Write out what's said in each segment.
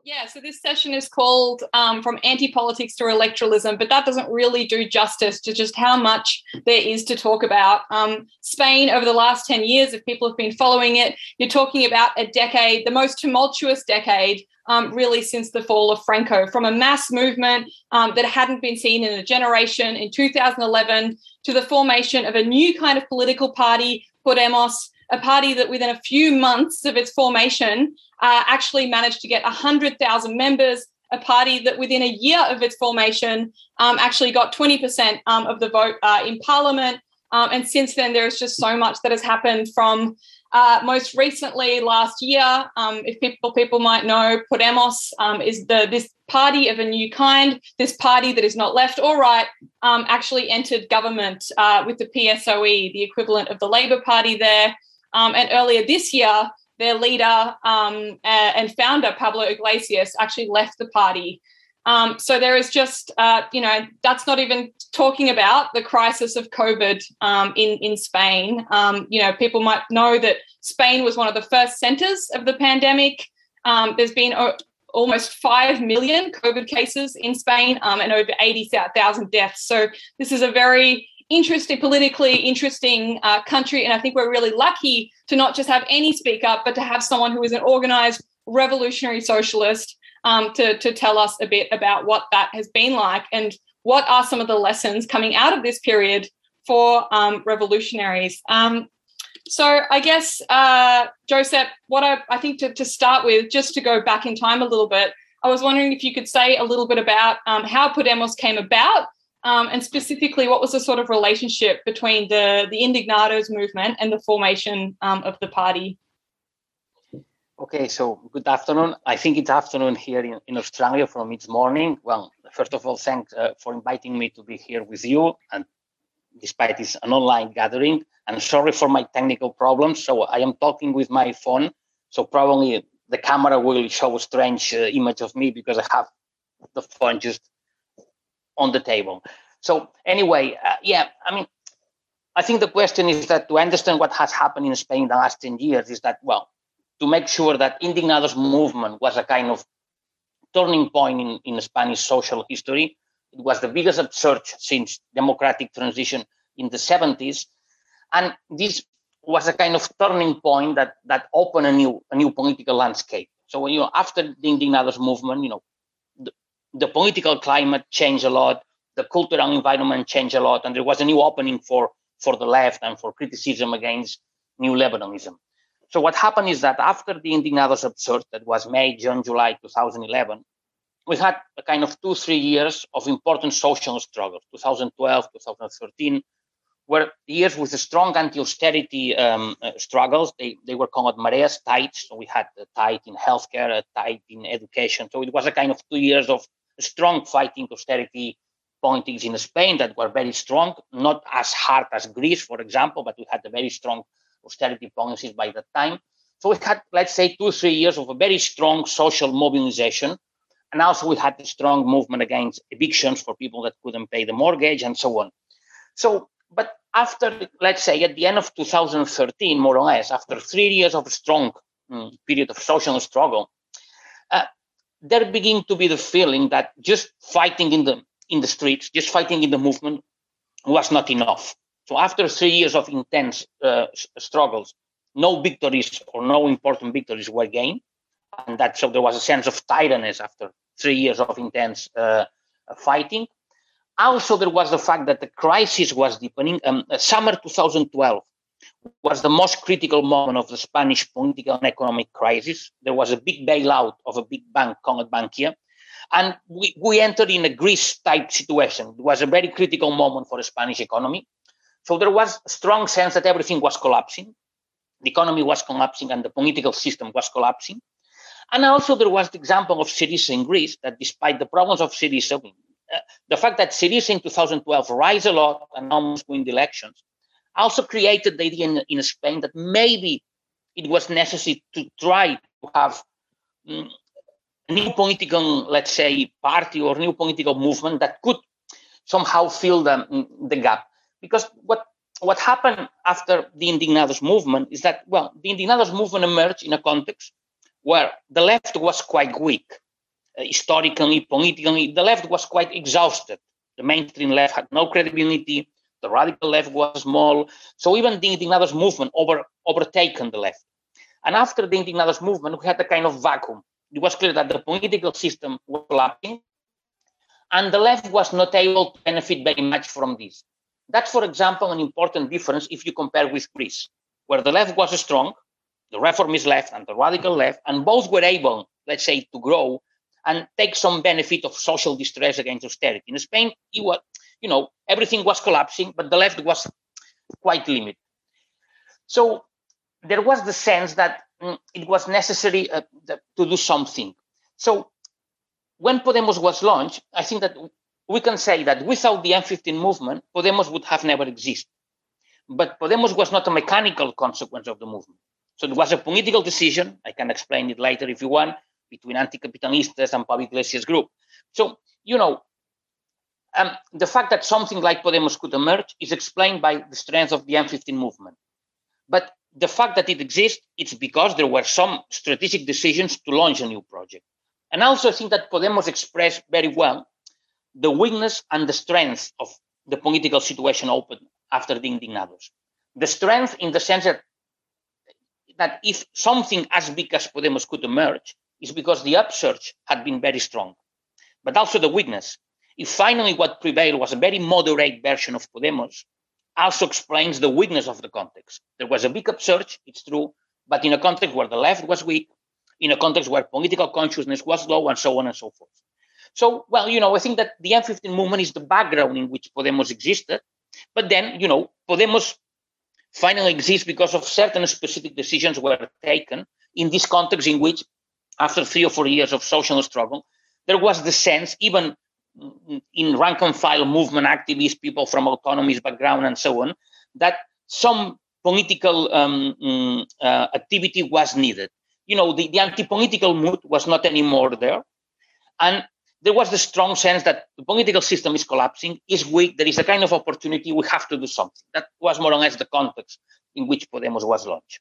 Yeah, so this session is called From Anti-Politics to Electoralism, but that doesn't really do justice to just how much there is to talk about. Spain, over the last 10 years, if people have been following it, you're talking about a decade, the most tumultuous decade, really since the fall of Franco, from a mass movement that hadn't been seen in a generation in 2011 to the formation of a new kind of political party, Podemos, a party that within a few months of its formation actually managed to get 100,000 members, a party that within a year of its formation actually got 20% of the vote in Parliament. And since then, there is just so much that has happened from most recently last year. If people might know, Podemos is this party of a new kind, this party that is not left or right, actually entered government with the PSOE, the equivalent of the Labour Party there. And earlier this year, their leader and founder, Pablo Iglesias, actually left the party. So there is just, that's not even talking about the crisis of COVID in Spain. People might know that Spain was one of the first centres of the pandemic. There's been almost 5 million COVID cases in Spain and over 80,000 deaths. So this is a very politically interesting country. And I think we're really lucky to not just have any speak up, but to have someone who is an organised revolutionary socialist to tell us a bit about what that has been like and what are some of the lessons coming out of this period for revolutionaries. So I guess, Josep, what I think to start with, just to go back in time a little bit, I was wondering if you could say a little bit about how Podemos came about, and specifically what was the sort of relationship between the Indignados movement and the formation of the party. Okay, so good afternoon. I think it's afternoon here in Australia from it's morning. Well, first of all, thanks for inviting me to be here with you. And despite it's an online gathering, and sorry for my technical problems. So I am talking with my phone. So probably the camera will show a strange image of me because I have the phone just on the table. So anyway, I think the question is that to understand what has happened in Spain in the last 10 years is that, well, to make sure that Indignados movement was a kind of turning point in Spanish social history. It was the biggest upsurge since democratic transition in the 70s. And this was a kind of turning point that opened a new political landscape. So, after the Indignados movement, the political climate changed a lot, the cultural environment changed a lot, and there was a new opening for the left and for criticism against new liberalism. So what happened is that after the Indignados upsurge, that was May, June, July 2011, we had a kind of 2-3 years of important social struggles, 2012, 2013, were years with strong anti-austerity struggles. They were called Mareas tides. So we had a tide in healthcare, a tide in education. So it was a kind of 2 years of strong fighting austerity politics in Spain that were very strong, not as hard as Greece, for example, but we had a very strong austerity policies by that time. So we had, let's say, 2-3 years of a very strong social mobilization. And also we had a strong movement against evictions for people that couldn't pay the mortgage and so on. So, but after, let's say, at the end of 2013, more or less, after 3 years of a strong period of social struggle, there began to be the feeling that just fighting in the streets, just fighting in the movement was not enough. So after 3 years of intense struggles, no victories or no important victories were gained. And so there was a sense of tiredness after 3 years of intense fighting. Also, there was the fact that the crisis was deepening. Summer 2012 was the most critical moment of the Spanish political and economic crisis. There was a big bailout of a big bank called Bankia. And we entered in a Greece-type situation. It was a very critical moment for the Spanish economy. So there was a strong sense that everything was collapsing. The economy was collapsing and the political system was collapsing. And also there was the example of Syriza in Greece, that despite the problems of Syriza, the fact that Syriza in 2012 rise a lot and almost win the elections, also created the idea in Spain that maybe it was necessary to try to have a new political, let's say, party or new political movement that could somehow fill the gap. Because what happened after the Indignados movement is that, well, the Indignados movement emerged in a context where the left was quite weak. historically, politically, the left was quite exhausted. The mainstream left had no credibility. The radical left was small. So even the Indignados movement overtaken the left. And after the Indignados movement, we had a kind of vacuum. It was clear that the political system was collapsing, and the left was not able to benefit very much from this. That's, for example, an important difference if you compare with Greece, where the left was strong, the reformist left and the radical left, and both were able, let's say, to grow and take some benefit of social distress against austerity. In Spain, it was, everything was collapsing, but the left was quite limited. So there was the sense that it was necessary to do something. So when Podemos was launched, I think that we can say that without the M15 movement, Podemos would have never existed. But Podemos was not a mechanical consequence of the movement. So it was a political decision, I can explain it later if you want, between anti-capitalistas and Pablo Iglesias group. So, the fact that something like Podemos could emerge is explained by the strength of the M15 movement. But the fact that it exists, it's because there were some strategic decisions to launch a new project. And also I think that Podemos expressed very well the weakness and the strength of the political situation opened after the Indignados. The strength in the sense that if something as big as Podemos could emerge, is because the upsurge had been very strong. But also the weakness. If finally what prevailed was a very moderate version of Podemos, also explains the weakness of the context. There was a big upsurge, it's true, but in a context where the left was weak, in a context where political consciousness was low, and so on and so forth. So, well, I think that the M15 movement is the background in which Podemos existed, but then, Podemos finally exists because of certain specific decisions were taken in this context in which, after 3 or 4 years of social struggle, there was the sense, even in rank and file movement activists, people from autonomist background and so on, that some political activity was needed. The anti-political mood was not anymore there. And there was the strong sense that the political system is collapsing, is weak, there is a kind of opportunity, we have to do something. That was more or less the context in which Podemos was launched.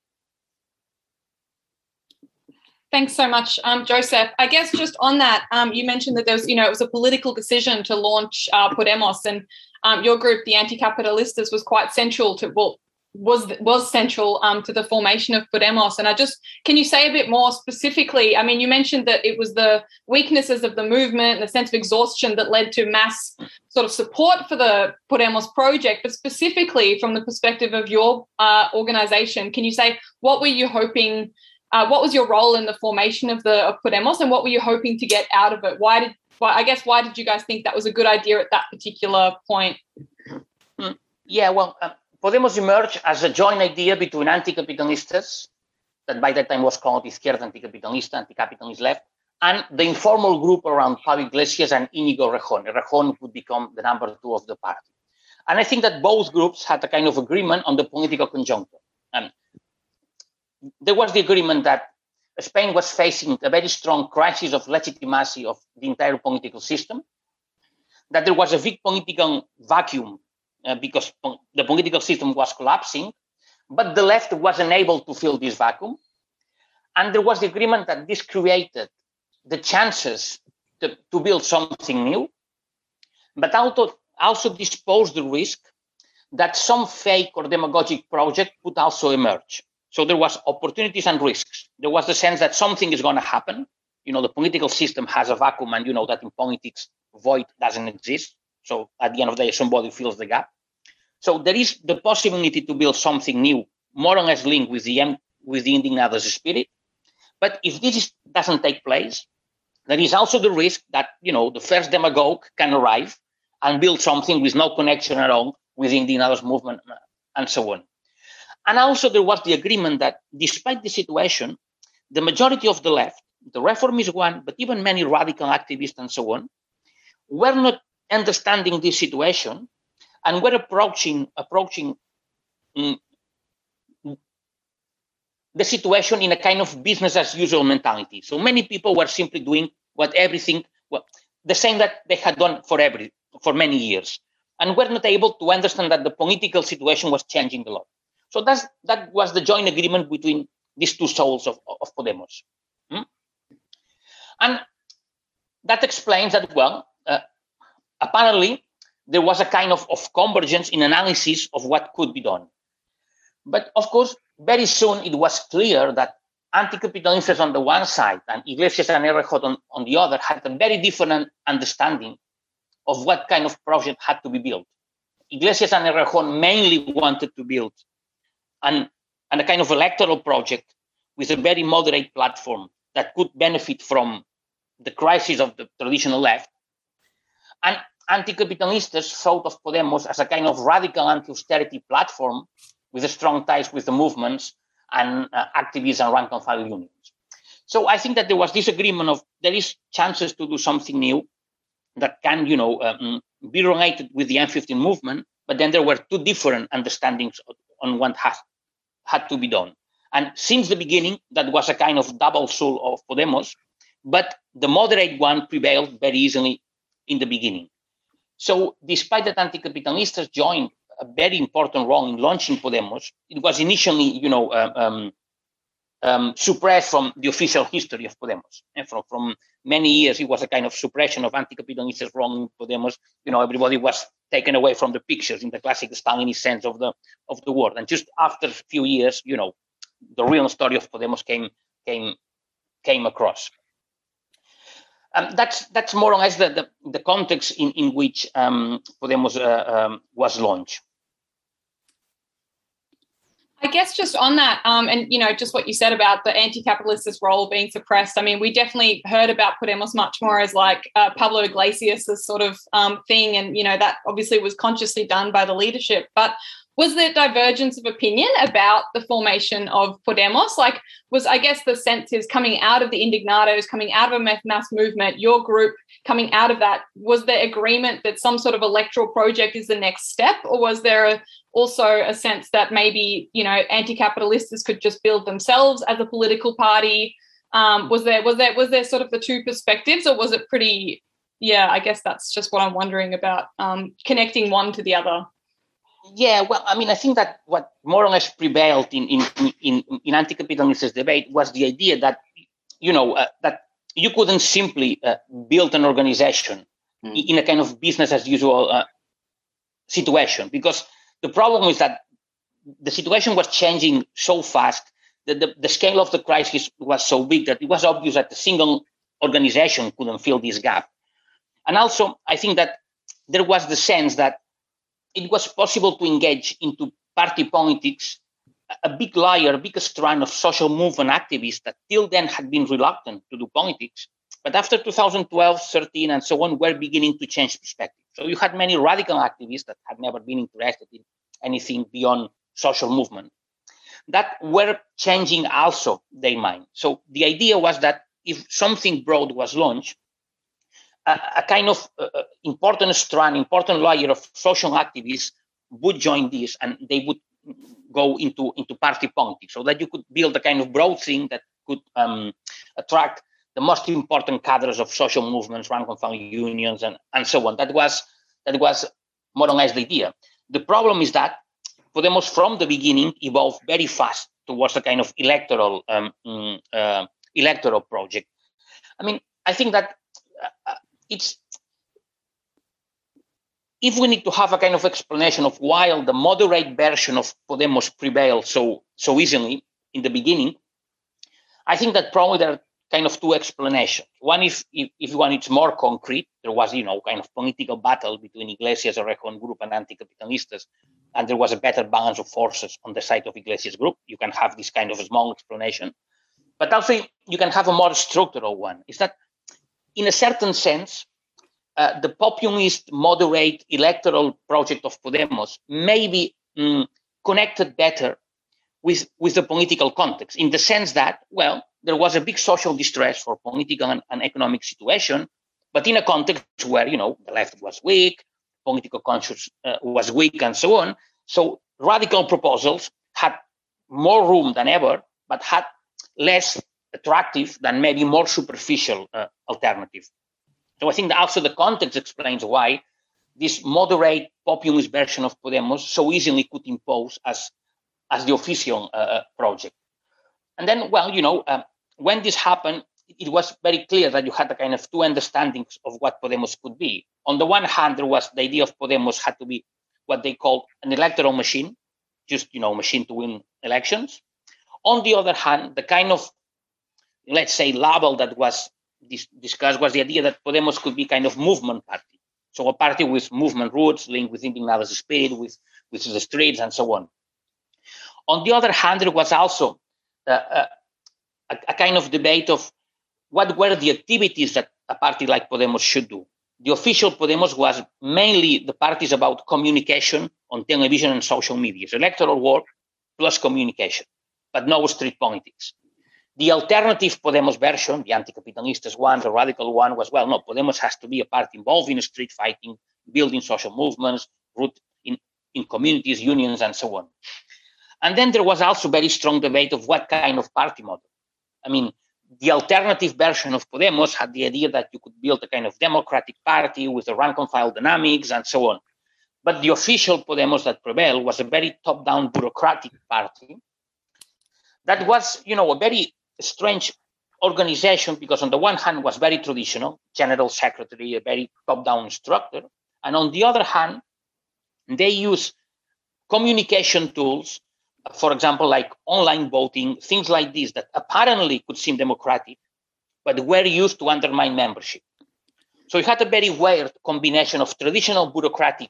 Thanks so much, Joseph. I guess just on that, you mentioned that there was, it was a political decision to launch Podemos, and your group, the Anti-Capitalistas, was quite central to, was central to the formation of Podemos. And can you say a bit more specifically? I mean, you mentioned that it was the weaknesses of the movement and the sense of exhaustion that led to mass sort of support for the Podemos project, but specifically from the perspective of your organization, can you say what were you hoping? What was your role in the formation of Podemos, and what were you hoping to get out of it? Why did you guys think that was a good idea at that particular point? Yeah, well, Podemos emerged as a joint idea between anti-capitalistas, that by that time was called Izquierda Anticapitalista, anti-capitalist left, and the informal group around Pablo Iglesias and Íñigo Errejón. Errejón would become the number 2 of the party. And I think that both groups had a kind of agreement on the political conjuncture. There was the agreement that Spain was facing a very strong crisis of legitimacy of the entire political system, that there was a big political vacuum because the political system was collapsing, but the left was unable to fill this vacuum. And there was the agreement that this created the chances to build something new, but also disposed the risk that some fake or demagogic project would also emerge. So there was opportunities and risks. There was the sense that something is going to happen. The political system has a vacuum, and that in politics, void doesn't exist. So at the end of the day, somebody fills the gap. So there is the possibility to build something new, more or less linked with the Indignados spirit. But if this doesn't take place, there is also the risk that, the first demagogue can arrive and build something with no connection at all with the Indignados movement and so on. And also there was the agreement that despite the situation, the majority of the left, the reformist one, but even many radical activists and so on, were not understanding this situation and were approaching the situation in a kind of business as usual mentality. So many people were simply doing the same that they had done for many years, and were not able to understand that the political situation was changing a lot. So that was the joint agreement between these two souls of Podemos. And that explains that, well, apparently there was a kind of convergence in analysis of what could be done. But of course, very soon it was clear that anti-capitalistas on the one side and Iglesias and Errejón on the other had a very different understanding of what kind of project had to be built. Iglesias and Errejón mainly wanted to build a kind of electoral project with a very moderate platform that could benefit from the crisis of the traditional left. And anti-capitalistas thought of Podemos as a kind of radical anti-austerity platform with strong ties with the movements and activists and rank and file unions. So I think that there was this agreement of there is chances to do something new that can, be related with the M15 movement, but then there were two different understandings on what had to be done. And since the beginning, that was a kind of double soul of Podemos, but the moderate one prevailed very easily in the beginning. So despite that anti-capitalistas joined a very important role in launching Podemos, it was initially, suppressed from the official history of Podemos. And from many years, it was a kind of suppression of anti-capitalistas role in Podemos. Everybody was taken away from the pictures in the classic Stalinist sense of the word. And just after a few years, the real story of Podemos came across. That's more or less the context in which Podemos was launched. I guess just on that, and just what you said about the anti-capitalist role being suppressed. I mean, we definitely heard about Podemos much more as like Pablo Iglesias' sort of thing, and that obviously was consciously done by the leadership. But was there divergence of opinion about the formation of Podemos? I guess the sense is coming out of the Indignados, coming out of a mass movement, your group coming out of that, was there agreement that some sort of electoral project is the next step? Or was there also a sense that maybe, anti-capitalistas could just build themselves as a political party? Was there sort of the two perspectives, or was it pretty, I guess that's just what I'm wondering about, connecting one to the other. Yeah, well, I mean, I think that what more or less prevailed in anti-capitalist debate was the idea that, that you couldn't simply build an organization in a kind of business as usual situation, because the problem is that the situation was changing so fast that the scale of the crisis was so big that it was obvious that a single organization couldn't fill this gap. And also, I think that there was the sense that it was possible to engage into party politics a big layer, a big strand of social movement activists that till then had been reluctant to do politics. But after 2012, 13, and so on, were beginning to change perspective. So you had many radical activists that had never been interested in anything beyond social movement that were changing also their mind. So the idea was that if something broad was launched, a kind of important strand, important layer of social activists would join this, and they would go into party politics, so that you could build a kind of broad thing that could attract the most important cadres of social movements, rank and file unions, and so on. That was more or less the idea. The problem is that Podemos from the beginning evolved very fast towards a kind of electoral project. I mean, I think that if we need to have a kind of explanation of why the moderate version of Podemos prevailed so easily in the beginning, I think that probably there are kind of two explanations. One is, if one is more concrete, there was, kind of political battle between Iglesias, Errejón group, and anti-capitalistas, and there was a better balance of forces on the side of Iglesias group. You can have this kind of a small explanation. But also, you can have a more structural one. Is that, in a certain sense, the populist, moderate electoral project of Podemos may be connected better with the political context, in the sense that, well, there was a big social distress for political and economic situation, but in a context where, the left was weak, political conscience was weak, and so on. So radical proposals had more room than ever, but had less attractive than maybe more superficial alternative. So I think that also the context explains why this moderate populist version of Podemos so easily could impose as the official project. And then, well, when this happened, it was very clear that you had a kind of two understandings of what Podemos could be. On the one hand, there was the idea of Podemos had to be what they called an electoral machine, just, machine to win elections. On the other hand, the kind of, let's say, label that was discussed was the idea that Podemos could be kind of movement party. So a party with movement roots linked with Indignados spirit, with the streets and so on. On the other hand, there was also a kind of debate of what were the activities that a party like Podemos should do. The official Podemos was mainly the parties about communication on television and social media, electoral work plus communication, but no street politics. The alternative Podemos version, the anti-capitalistas one, the radical one, was, well, no, Podemos has to be a party involved in street fighting, building social movements, root in communities, unions, and so on. And then there was also very strong debate of what kind of party model. I mean, the alternative version of Podemos had the idea that you could build a kind of democratic party with the rank and file dynamics and so on. But the official Podemos that prevailed was a very top-down bureaucratic party that was, a very strange organization, because on the one hand was very traditional, general secretary, a very top-down structure. And on the other hand, they use communication tools, for example, like online voting, things like this that apparently could seem democratic, but were used to undermine membership. So you had a very weird combination of traditional bureaucratic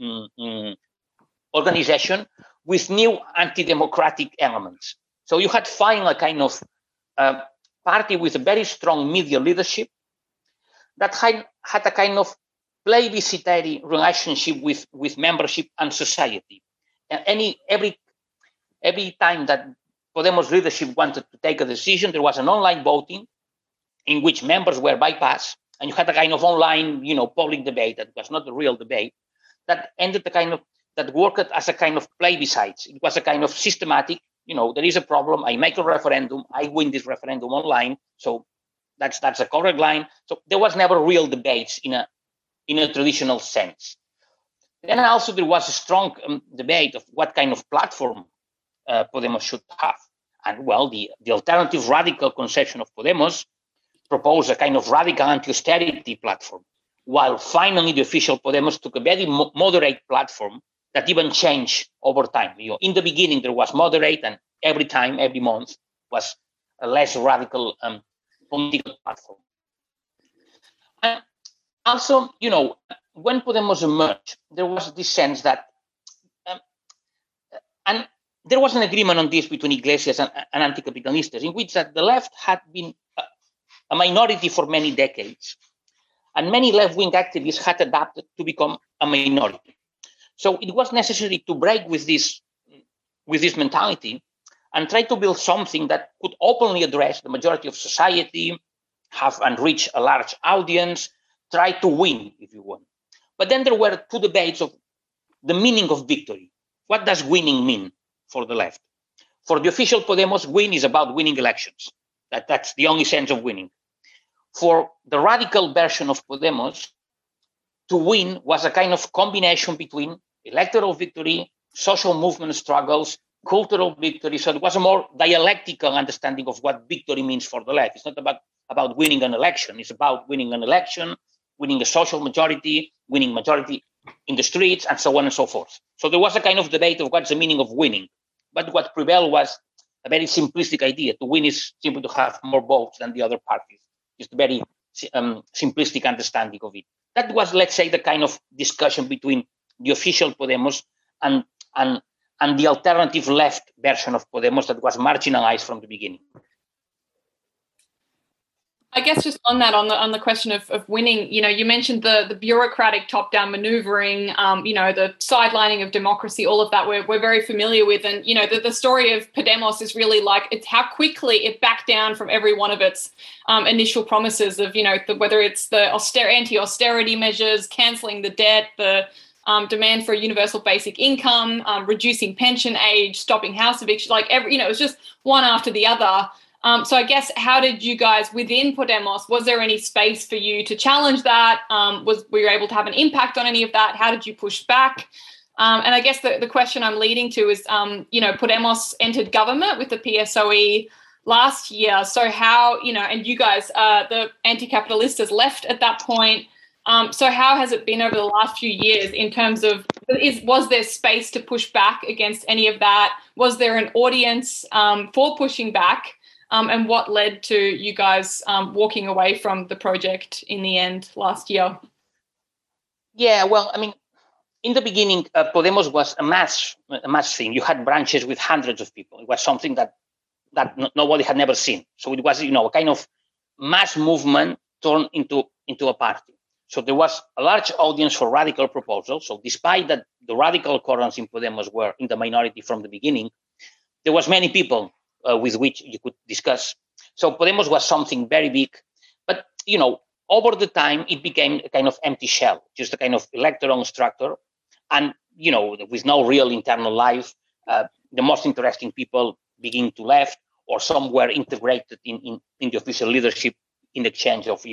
organization with new anti-democratic elements. So you had finally a kind of party with a very strong media leadership that had a kind of plebiscitary relationship with membership and society. And every time that Podemos leadership wanted to take a decision, there was an online voting in which members were bypassed, and you had a kind of online, public debate that was not a real debate, that ended that worked as a kind of plebiscite. It was a kind of systematic, there is a problem, I make a referendum, I win this referendum online, so that's a correct line. So there was never real debates in a traditional sense. Then also there was a strong debate of what kind of platform Podemos should have. And well, the alternative radical conception of Podemos proposed a kind of radical anti-austerity platform, while finally the official Podemos took a very moderate platform that even changed over time. In the beginning, there was moderate, and every month was a less radical political platform. And also, when Podemos emerged, there was this sense that, and there was an agreement on this between Iglesias and anti-capitalistas, in which that the left had been a minority for many decades, and many left-wing activists had adapted to become a minority. So it was necessary to break with this mentality and try to build something that could openly address the majority of society, have and reach a large audience, try to win, if you want. But then there were two debates of the meaning of victory. What does winning mean for the left? For the official Podemos, win is about winning elections. That's the only sense of winning. For the radical version of Podemos, to win was a kind of combination between electoral victory, social movement struggles, cultural victory. So it was a more dialectical understanding of what victory means for the left. It's not about winning an election. It's about winning an election, winning a social majority, winning majority in the streets, and so on and so forth. So there was a kind of debate of what's the meaning of winning. But what prevailed was a very simplistic idea. To win is simply to have more votes than the other parties. Just a very simplistic understanding of it. That was, let's say, the kind of discussion between the official Podemos and the alternative left version of Podemos that was marginalized from the beginning. I guess just on that, on the question of winning, you mentioned the bureaucratic top-down maneuvering, the sidelining of democracy, all of that we're very familiar with. And, the story of Podemos is really like it's how quickly it backed down from every one of its initial promises of, whether it's the anti-austerity measures, cancelling the debt, the demand for a universal basic income, reducing pension age, stopping house eviction, it was just one after the other. So I guess, how did you guys within Podemos, was there any space for you to challenge that? Were you able to have an impact on any of that? How did you push back? And I guess the question I'm leading to is, Podemos entered government with the PSOE last year. So how, and you guys, the anti-capitalistas left at that point. So how has it been over the last few years in terms of, was there space to push back against any of that? Was there an audience for pushing back? And what led to you guys walking away from the project in the end last year? Yeah, well, I mean, in the beginning, Podemos was a mass thing. You had branches with hundreds of people. It was something that nobody had never seen. So it was, a kind of mass movement turned into a party. So there was a large audience for radical proposals. So despite that the radical currents in Podemos were in the minority from the beginning, there was many people with which you could discuss. So Podemos was something very big. But, over the time, it became a kind of empty shell, just a kind of electoral structure. And, with no real internal life, the most interesting people begin to left, or some were integrated in the official leadership in exchange of,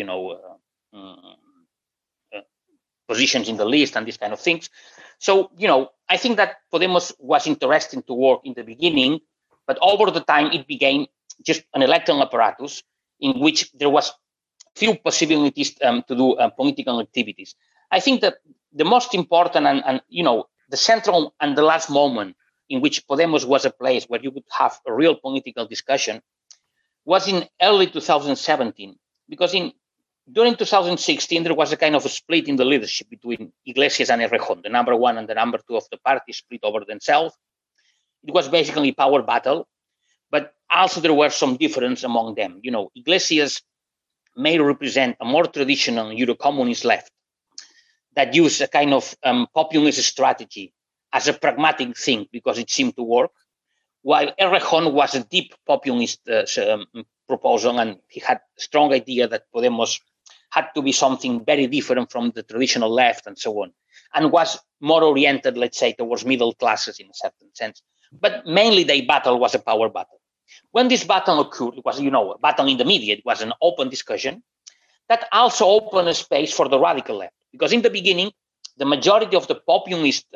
positions in the list and these kind of things. So, I think that Podemos was interesting to work in the beginning, but over the time it became just an electoral apparatus in which there was few possibilities to do political activities. I think that the most important and the central and the last moment in which Podemos was a place where you could have a real political discussion was in early 2017, because during 2016, there was a kind of a split in the leadership between Iglesias and Errejón. The number one and the number two of the party split over themselves. It was basically a power battle, but also there were some difference among them. Iglesias may represent a more traditional Euro-communist left that used a kind of populist strategy as a pragmatic thing because it seemed to work, while Errejón was a deep populist proposal, and he had a strong idea that Podemos had to be something very different from the traditional left and so on, and was more oriented, let's say, towards middle classes in a certain sense. But mainly their battle was a power battle. When this battle occurred, it was, a battle in the media. It was an open discussion that also opened a space for the radical left, because in the beginning, the majority of the populist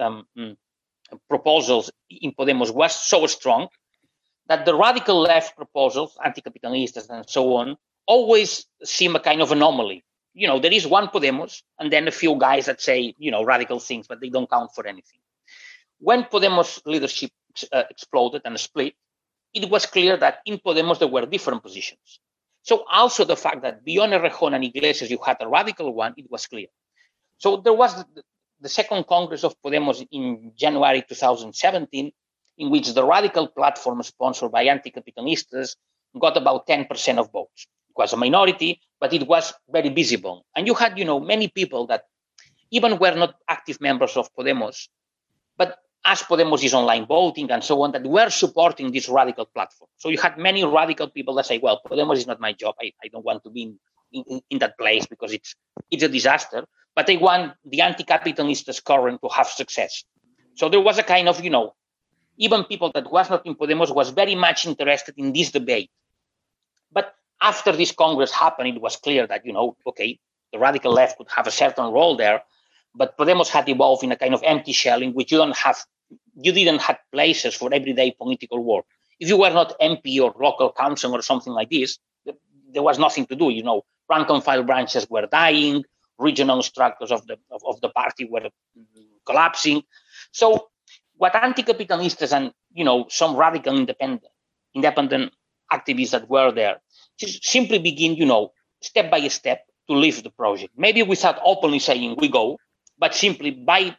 proposals in Podemos was so strong that the radical left proposals, anti-capitalistas and so on, always seem a kind of anomaly. There is one Podemos and then a few guys that say, radical things, but they don't count for anything. When Podemos leadership exploded and split, it was clear that in Podemos there were different positions. So also the fact that beyond Errejón and Iglesias you had a radical one, it was clear. So there was the second Congress of Podemos in January 2017, in which the radical platform sponsored by anti-capitalistas got about 10% of votes. It was a minority, but it was very visible. And you had, many people that even were not active members of Podemos, but as Podemos is online voting and so on, that were supporting this radical platform. So you had many radical people that say, well, Podemos is not my job. I don't want to be in that place because it's a disaster. But they want the anti-capitalistas current to have success. So there was a kind of, even people that was not in Podemos was very much interested in this debate. But after this Congress happened, it was clear that, okay, the radical left could have a certain role there, but Podemos had evolved in a kind of empty shell in which you didn't have places for everyday political work. If you were not MP or local council or something like this, there was nothing to do. Rank and file branches were dying, regional structures of the party were collapsing. So what anti-capitalistas and some radical independent activists that were there just simply begin, step by step to leave the project. Maybe without openly saying we go, but simply by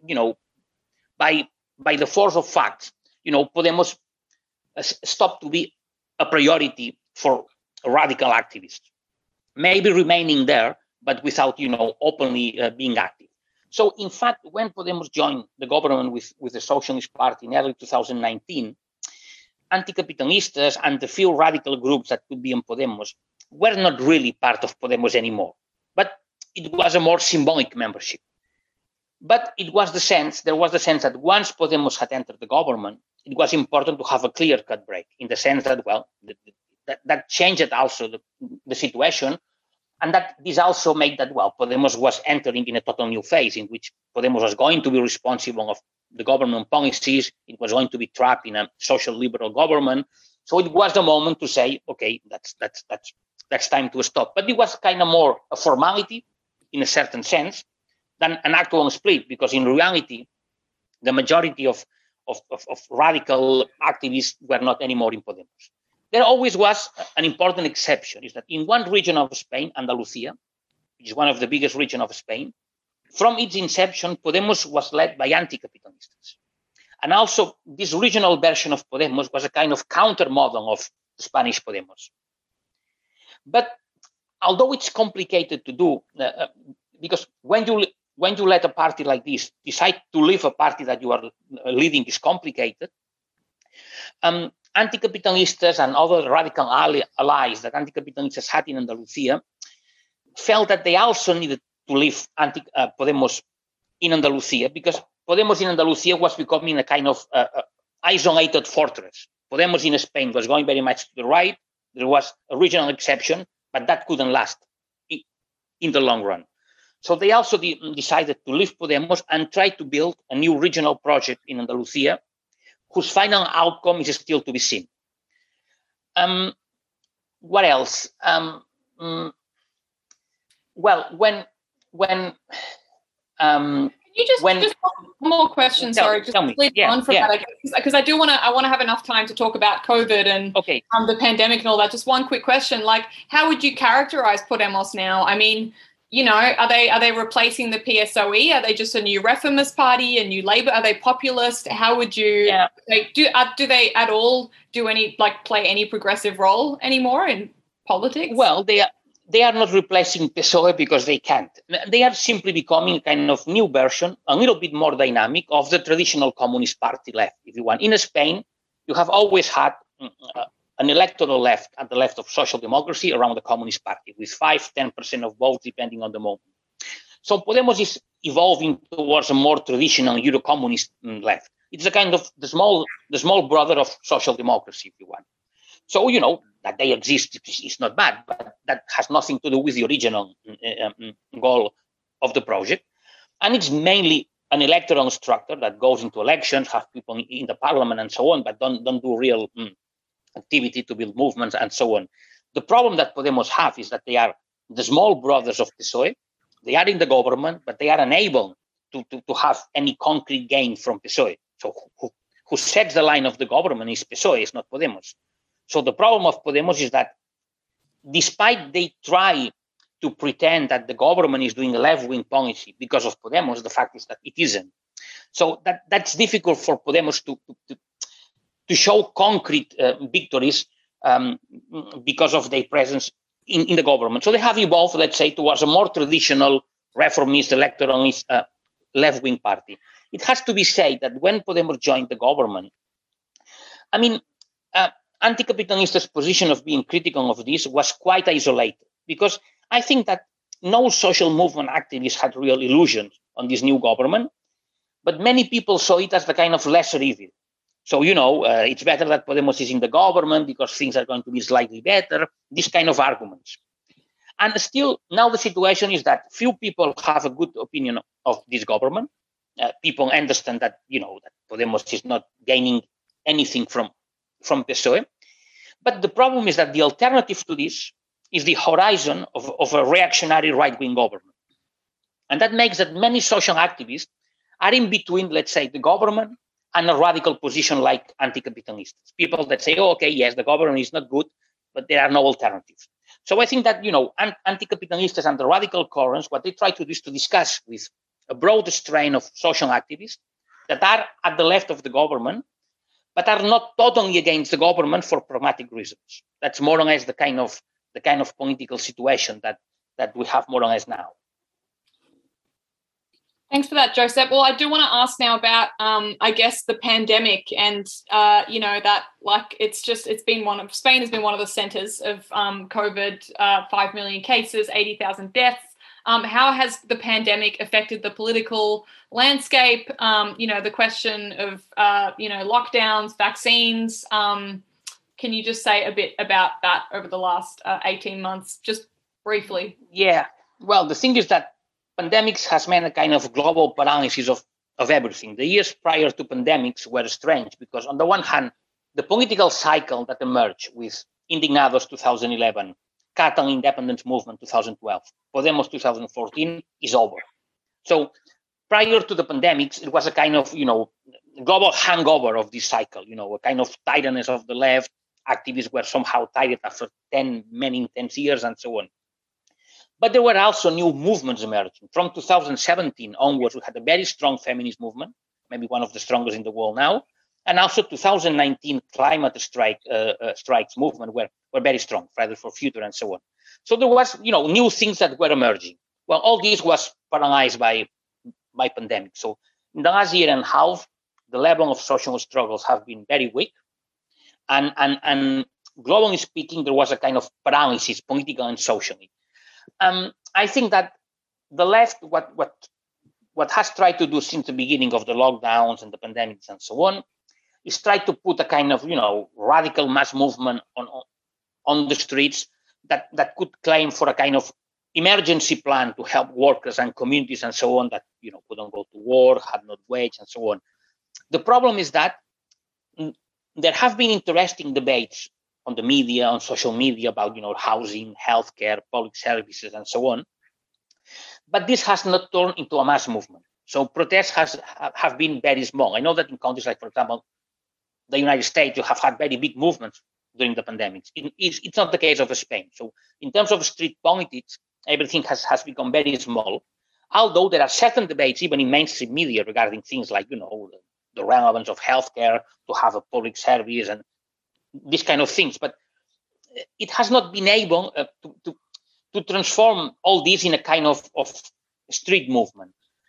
the force of facts, Podemos stopped to be a priority for radical activists. Maybe remaining there, but without, openly being active. So, in fact, when Podemos joined the government with the Socialist Party in early 2019, anti-capitalistas and the few radical groups that could be in Podemos were not really part of Podemos anymore. But it was a more symbolic membership. But there was the sense that once Podemos had entered the government, it was important to have a clear-cut break, in the sense that, well, that changed also the situation. And that this also made that, well, Podemos was entering in a total new phase in which Podemos was going to be responsible of the government policies. It was going to be trapped in a social liberal government. So it was the moment to say, okay, that's time to stop. But it was kind of more a formality in a certain sense than an actual split, because in reality, the majority of radical activists were not anymore in Podemos. There always was an important exception, is that in one region of Spain, Andalusia, which is one of the biggest regions of Spain, from its inception, Podemos was led by anti-capitalistas. And also, this regional version of Podemos was a kind of counter model of the Spanish Podemos. But although it's complicated to do, because when you let a party like this decide to leave a party that you are leading is complicated, anti-capitalistas and other radical allies that anti-capitalistas had in Andalusia felt that they also needed to leave Podemos in Andalusia, because Podemos in Andalusia was becoming a kind of isolated fortress. Podemos in Spain was going very much to the right. There was a regional exception, but that couldn't last in the long run. So they also decided to leave Podemos and try to build a new regional project in Andalusia, whose final outcome is still to be seen. What else? Well, when you just one more question? Sorry, just lead on from that, because I want to have enough time to talk about COVID and the pandemic and all that. Just one quick question: like, how would you characterize Podemos now? I mean, you know, are they replacing the PSOE? Are they just a new reformist party, a new Labour? Are they populist? How would you do they at all do any play any progressive role anymore in politics? Well, they are not replacing PSOE because they can't. They are simply becoming a kind of new version, a little bit more dynamic of the traditional Communist Party left, if you want. In Spain, you have always had an electoral left at the left of social democracy around the Communist Party, with 5-10% of votes, depending on the moment. So Podemos is evolving towards a more traditional Euro-communist left. It's a kind of the small brother of social democracy, if you want. So, you know, that they exist is not bad, but that has nothing to do with the original goal of the project. And it's mainly an electoral structure that goes into elections, have people in the parliament and so on, but don't do real activity to build movements and so on. The problem that Podemos have is that they are the small brothers of PSOE. They are in the government, but they are unable to have any concrete gain from PSOE. So who sets the line of the government is PSOE, it's not Podemos. So the problem of Podemos is that despite they try to pretend that the government is doing a left-wing policy because of Podemos, the fact is that it isn't. So that's difficult for Podemos to show concrete victories because of their presence in the government. So they have evolved, let's say, towards a more traditional reformist, electoralist, left-wing party. It has to be said that when Podemos joined the government, I mean, anti-capitalista's position of being critical of this was quite isolated, because I think that no social movement activists had real illusions on this new government, but many people saw it as the kind of lesser evil. So, you know, it's better that Podemos is in the government because things are going to be slightly better, this kind of arguments. And still, now the situation is that few people have a good opinion of this government. People understand that, you know, that Podemos is not gaining anything from PSOE. But the problem is that the alternative to this is the horizon of a reactionary right-wing government. And that makes that many social activists are in between, let's say, the government and a radical position like anti-capitalists. People that say, oh, okay, yes, the government is not good, but there are no alternatives. So I think that, you know, anti-capitalists and the radical currents, what they try to do is to discuss with a broad strain of social activists that are at the left of the government, but are not totally against the government for pragmatic reasons. That's more or less the kind of political situation that we have more or less now. Thanks for that, Josep. Well, I do want to ask now about, I guess, the pandemic and, you know, that like Spain has been one of the centers of COVID, 5 million cases, 80,000 deaths. How has the pandemic affected the political landscape? You know, the question of, you know, lockdowns, vaccines. Can you just say a bit about that over the last 18 months, just briefly? Yeah. Well, the thing is that pandemics has meant a kind of global paralysis of everything. The years prior to pandemics were strange because on the one hand, the political cycle that emerged with Indignados 2011, Catalan independence movement 2012, Podemos 2014 is over. So prior to the pandemics, it was a kind of, global hangover of this cycle, a kind of tiredness of the left. Activists were somehow tired after many intense years and so on. But there were also new movements emerging. From 2017 onwards, we had a very strong feminist movement, maybe one of the strongest in the world now. And also 2019 climate strikes movement were very strong, Fridays for Future and so on. So there was, new things that were emerging. Well, all this was paralyzed by pandemic. So in the last year and a half, the level of social struggles have been very weak. And globally speaking, there was a kind of paralysis, political and socially. I think that the left, what has tried to do since the beginning of the lockdowns and the pandemics and so on, is try to put a kind of, radical mass movement on the streets that could claim for a kind of emergency plan to help workers and communities and so on that, couldn't go to work, had no wage and so on. The problem is that there have been interesting debates on the media, on social media about, housing, healthcare, public services, and so on. But this has not turned into a mass movement. So protests have been very small. I know that in countries like, for example, the United States, you have had very big movements during the pandemic. It's not the case of Spain. So in terms of street politics, everything has become very small. Although there are certain debates, even in mainstream media, regarding things like, the relevance of healthcare, to have a public service and these kind of things. But it has not been able to transform all this in a kind of street movement.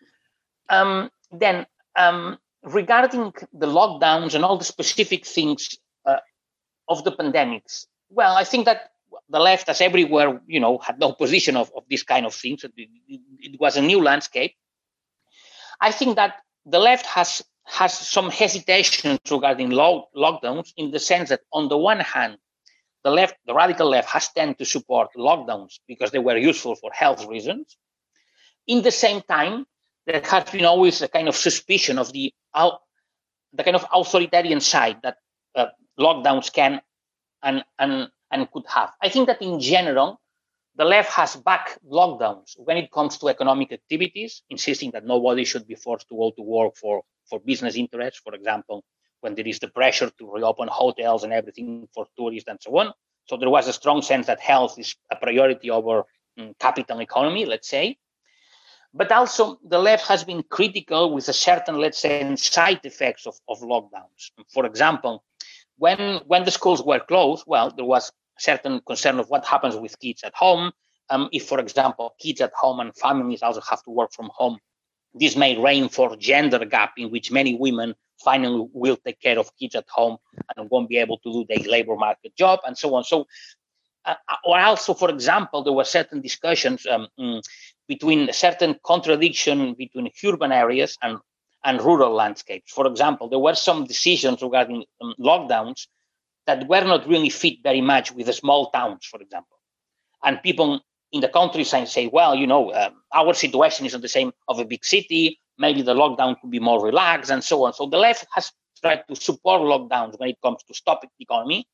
Then regarding the lockdowns and all the specific things of the pandemics, well, I think that the left, as everywhere, had no position of this kind of things. It was a new landscape. I think that the left has some hesitation regarding lockdowns, in the sense that on the one hand, the radical left has tended to support lockdowns because they were useful for health reasons. In the same time, there has been always a kind of suspicion of the kind of authoritarian side that lockdowns can and could have. I think that in general, the left has backed lockdowns when it comes to economic activities, insisting that nobody should be forced to go to work for business interests, for example, when there is the pressure to reopen hotels and everything for tourists and so on. So there was a strong sense that health is a priority over capital economy, let's say. But also the left has been critical with a certain, let's say, side effects of lockdowns. For example, when the schools were closed, well, there was certain concern of what happens with kids at home. If, for example, kids at home and families also have to work from home, this may reinforce gender gap in which many women finally will take care of kids at home and won't be able to do their labor market job and so on. So, or also, for example, there were certain discussions between a certain contradiction between urban areas and rural landscapes. For example, there were some decisions regarding lockdowns that were not really fit very much with the small towns, for example. And people in the countryside say, well, our situation is not the same of a big city. Maybe the lockdown could be more relaxed and so on. So the left has tried to support lockdowns when it comes to stopping the economy,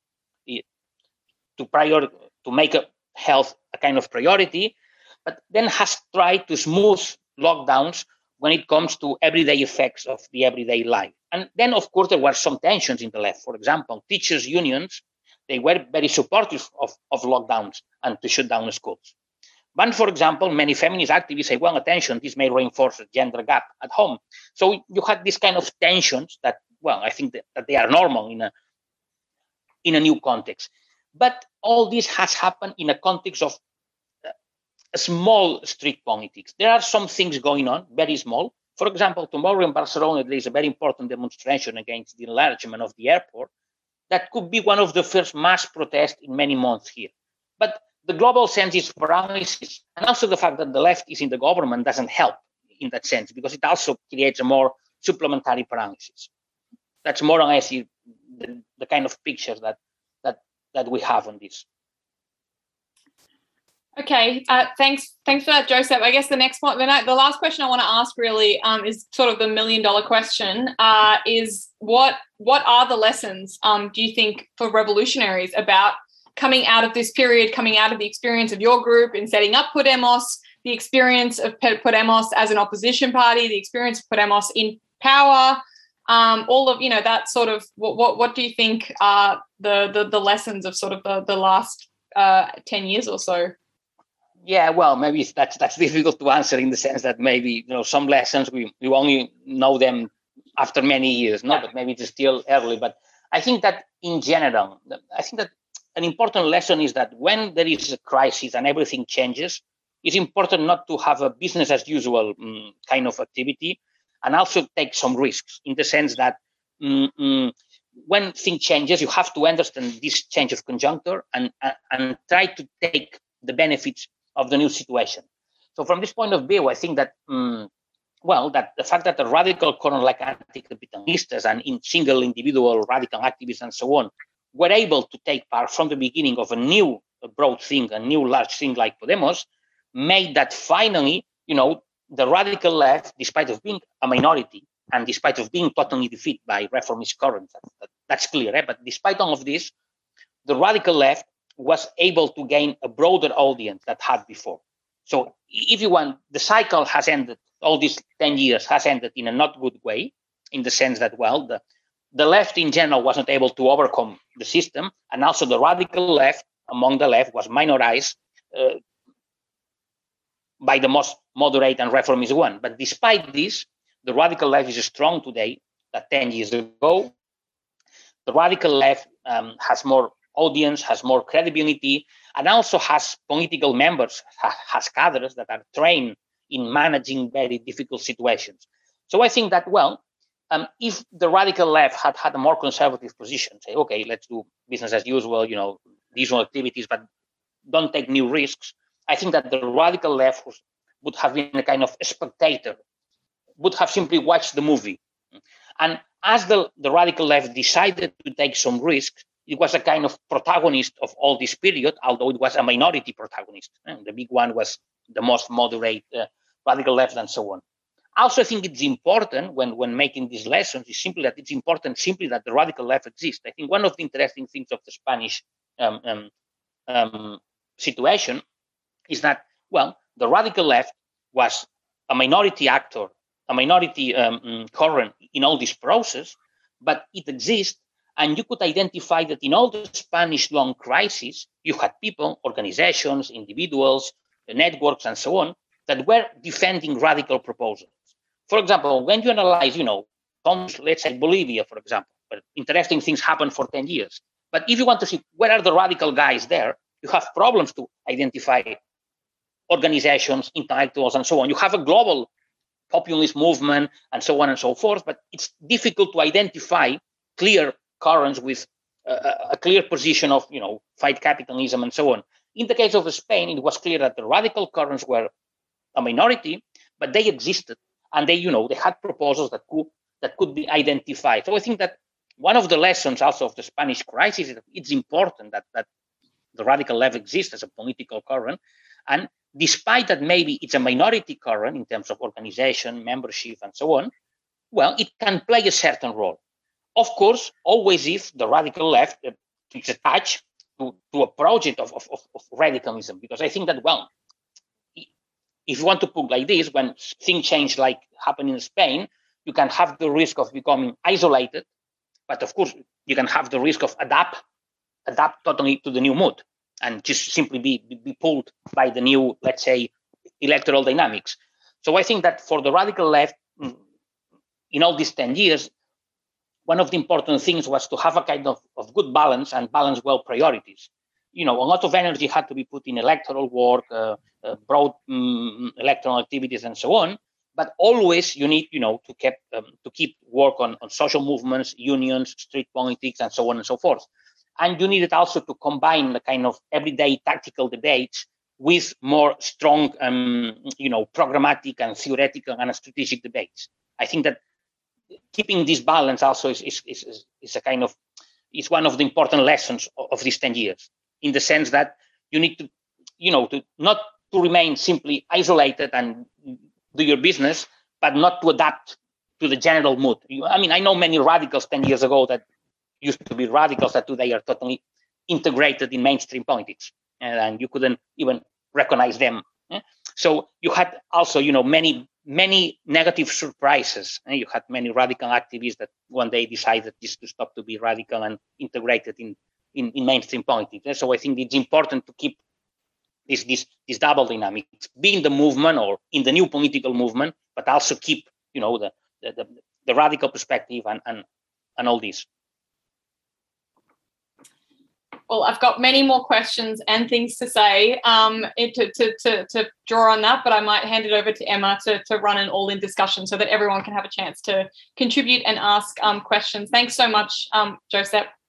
to make health a kind of priority, but then has tried to smooth lockdowns when it comes to everyday effects of the everyday life. And then, of course, there were some tensions in the left. For example, teachers' unions, they were very supportive of lockdowns and to shut down schools. But, for example, many feminist activists say, well, attention, this may reinforce a gender gap at home. So you had this kind of tensions that, well, I think that they are normal in a new context. But all this has happened in a context of a small street politics. There are some things going on, very small. For example, tomorrow in Barcelona, there is a very important demonstration against the enlargement of the airport. That could be one of the first mass protests in many months here. But the global sense is paralysis. And also the fact that the left is in the government doesn't help in that sense, because it also creates a more supplementary paralysis. That's more or less the kind of picture that we have on this. Okay, thanks for that, Joseph. I guess the next one, the last question I want to ask really is sort of the $1 million question. Is what are the lessons do you think for revolutionaries about coming out of this period, coming out of the experience of your group in setting up Podemos, the experience of Podemos as an opposition party, the experience of Podemos in power, all of that sort of what do you think are the lessons of sort of the last 10 years or so? Yeah, well, maybe that's difficult to answer in the sense that maybe some lessons we only know them after many years, no, but maybe it's still early. But I think that in general, I think that an important lesson is that when there is a crisis and everything changes, it's important not to have a business as usual kind of activity, and also take some risks in the sense that when things changes, you have to understand this change of conjuncture and try to take the benefits of the new situation. So from this point of view, I think that that the fact that the radical current like anti-capitalistas and in single individual radical activists and so on were able to take part from the beginning of a new broad thing, a new large thing like Podemos, made that finally, the radical left, despite of being a minority and despite of being totally defeated by reformist currents, that's clear, eh? But despite all of this, the radical left was able to gain a broader audience that had before. So if you want, the cycle has ended, all these 10 years has ended in a not good way, in the sense that, the left in general wasn't able to overcome the system, and also the radical left among the left was minorized by the most moderate and reformist one. But despite this, the radical left is strong today than 10 years ago. The radical left has more audience, has more credibility, and also has political members, has cadres that are trained in managing very difficult situations. So I think that, if the radical left had a more conservative position, say, okay, let's do business as usual, usual activities, but don't take new risks, I think that the radical left would have been a kind of a spectator, would have simply watched the movie. And as the radical left decided to take some risks, it was a kind of protagonist of all this period, although it was a minority protagonist. The big one was the most moderate radical left and so on. I also think it's important when making these lessons is simply that it's important simply that the radical left exists. I think one of the interesting things of the Spanish situation is that, the radical left was a minority actor, a minority current in all this process, but it exists. And you could identify that in all the Spanish long crises, you had people, organizations, individuals, networks, and so on, that were defending radical proposals. For example, when you analyze, let's say Bolivia, for example, but interesting things happened for 10 years. But if you want to see where are the radical guys there, you have problems to identify organizations, intellectuals, and so on. You have a global populist movement and so on and so forth, but it's difficult to identify clear currents with a clear position of, fight capitalism and so on. In the case of Spain, it was clear that the radical currents were a minority, but they existed, and they had proposals that could be identified. So I think that one of the lessons also of the Spanish crisis is that it's important that the radical left exists as a political current, and despite that maybe it's a minority current in terms of organization, membership, and so on, it can play a certain role. Of course, always if the radical left is attached to a project of radicalism, because I think that, if you want to put like this, when things change like happened in Spain, you can have the risk of becoming isolated, but of course, you can have the risk of adapt totally to the new mood and just simply be pulled by the new, let's say, electoral dynamics. So I think that for the radical left, in all these 10 years, one of the important things was to have a kind of good balance and balance well priorities. A lot of energy had to be put in electoral work, broad electoral activities, and so on. But always you need, to keep work on social movements, unions, street politics, and so on and so forth. And you needed also to combine the kind of everyday tactical debates with more strong, programmatic and theoretical and strategic debates. I think that keeping this balance also is a kind of, is one of the important lessons of these 10 years, in the sense that you need to, to not to remain simply isolated and do your business, but not to adapt to the general mood. I know many radicals 10 years ago that used to be radicals that today are totally integrated in mainstream politics, and you couldn't even recognize them. So you had also, many negative surprises. You had many radical activists that one day decided just to stop to be radical and integrated in mainstream politics. So I think it's important to keep this double dynamics, be in the movement or in the new political movement, but also keep, the radical perspective and all this. Well, I've got many more questions and things to say to draw on that, but I might hand it over to Emma to run an all-in discussion so that everyone can have a chance to contribute and ask questions. Thanks so much, Josep.